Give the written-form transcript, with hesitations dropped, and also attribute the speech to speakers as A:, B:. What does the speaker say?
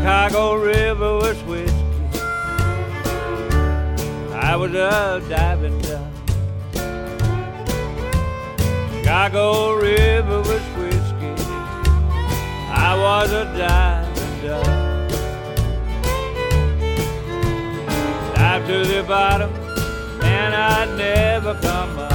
A: Chicago River was whiskey. I was a diving dog. Chicago River was whiskey. I was a diving dog. Dive to the bottom and I'd never come up.